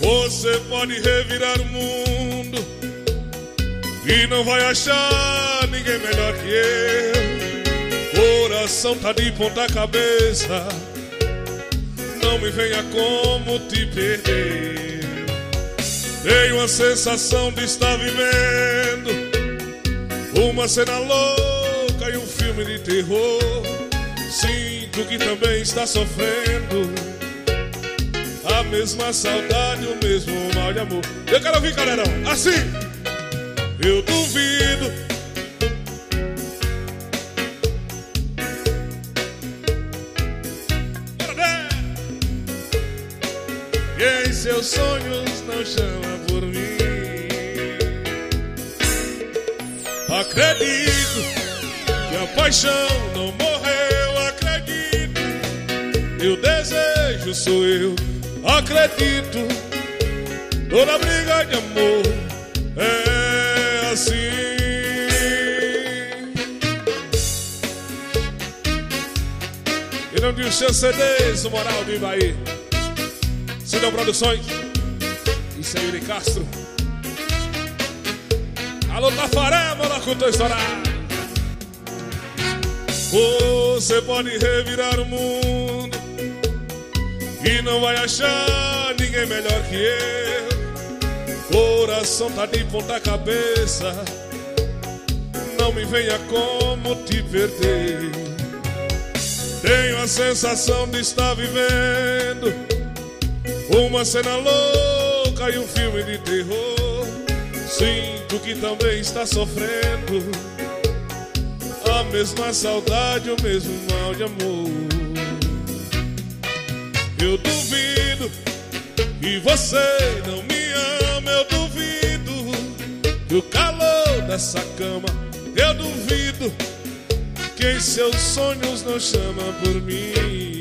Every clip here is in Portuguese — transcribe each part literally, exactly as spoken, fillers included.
Você pode revirar o mundo e não vai achar ninguém melhor que eu. Coração tá de ponta cabeça, não me venha como te perder. Tenho a sensação de estar vivendo uma cena louca e um filme de terror. Sinto que também está sofrendo a mesma saudade, o mesmo mal de amor. Eu quero ouvir, calerão, assim. Eu duvido que em seus sonhos não chama por mim. Acredito que a paixão não morreu. Acredito, meu desejo sou eu. Acredito, toda briga de amor é assim. E não diz seus C Ds, o Moral do Ibaí, Cidão Produções e Seiri Castro. Alô, Tafaré, Molacuto estourado. Você pode revirar o mundo e não vai achar ninguém melhor que eu. Coração tá de ponta cabeça, não me venha como te perder. Tenho a sensação de estar vivendo uma cena louca e um filme de terror. Sinto que também está sofrendo a mesma saudade, o mesmo mal de amor. Eu duvido que você não me ama. Eu duvido que o calor dessa cama. Eu duvido que em seus sonhos não chama por mim.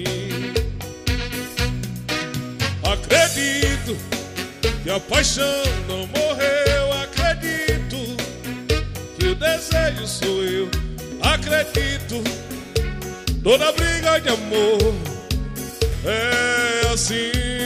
Acredito que a paixão não morreu. Acredito que o desejo sou eu. Acredito, toda briga de amor é assim.